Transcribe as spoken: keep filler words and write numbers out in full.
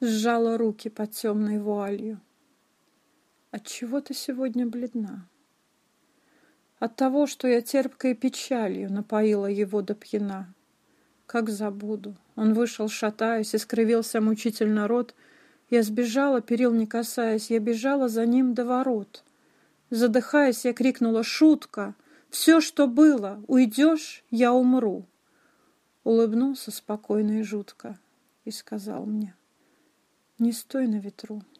сжала руки под темной вуалью. Отчего ты сегодня бледна? От того, что я терпкой печалью напоила его до пьяна. Как забуду. Он вышел, шатаясь, и скривился мучительно рот. Я сбежала, перил не касаясь, я бежала за ним до ворот. Задыхаясь, я крикнула: «Шутка! Все, что было! Уйдешь, я умру!» Улыбнулся спокойно и жутко и сказал мне: «Не стой на ветру.